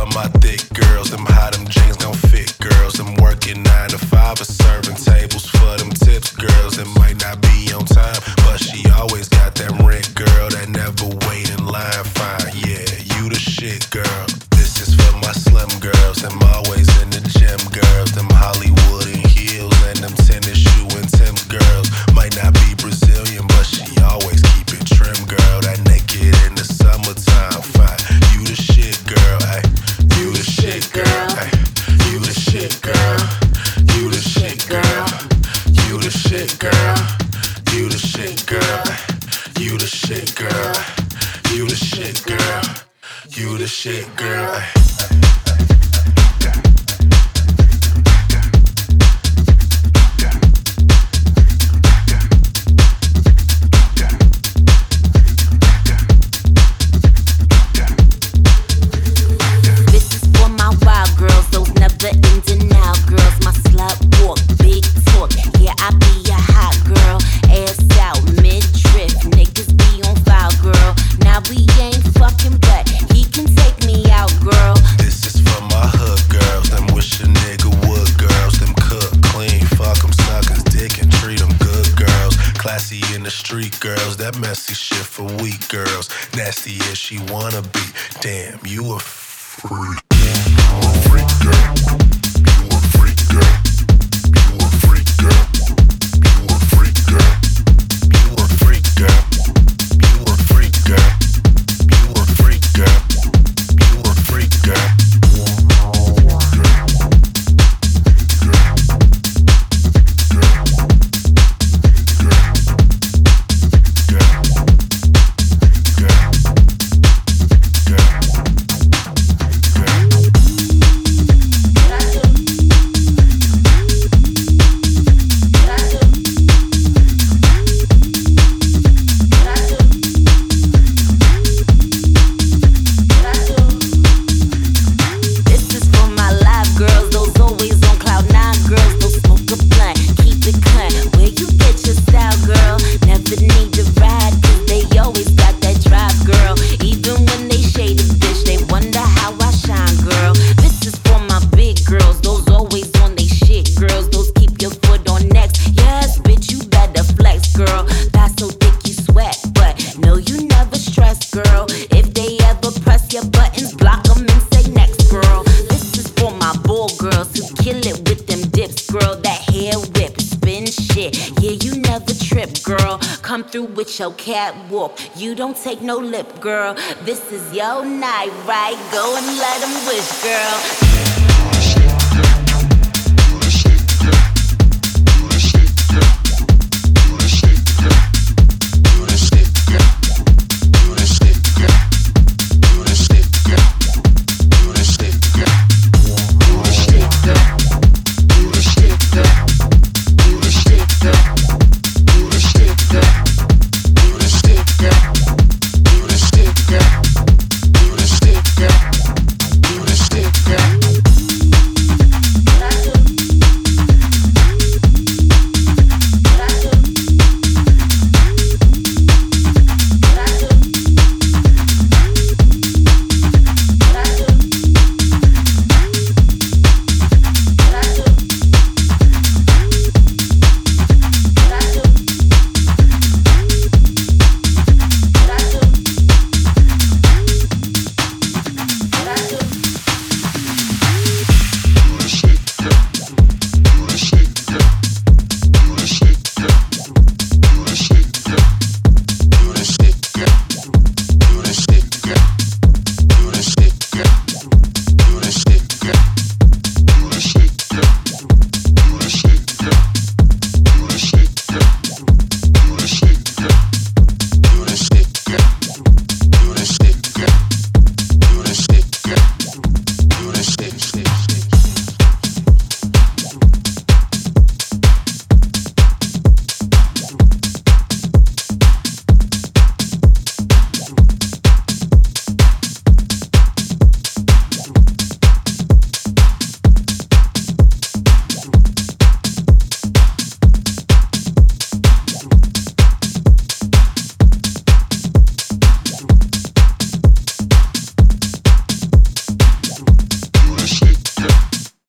all my thick girls. Them how them jeans gon' fit girls. Them working 9 to 5 or serving tables for them tips girls. It might not be on time, but she always got that rent girl that never wait in line. Fine, yeah, you the shit girl. This is for my slim girls. Them always in the gym girls. Them Hollywood and heels and them tennis shoe and Tim's girls. Might not be Brazilian, but she always keep it trim girl. That naked in the summertime. Fine, you the shit girl. Ay, you the shit girl. Ay, you the shit girl. You the shit girl. You the shit girl. You the shit girl. You the shit girl. You the shit girl. You the shit girl. Classy in the street girls, that messy shit for weak girls. Nasty as she wanna be. Damn, you a freak. You a freak girl. You a freak girl. You a freak girl. You a freak girl. You a freak girl. You a freak girl. You a freak girl. You a freak girl. Come through with your catwalk. You don't take no lip, girl. This is your night, right? Go and let 'em wish, girl.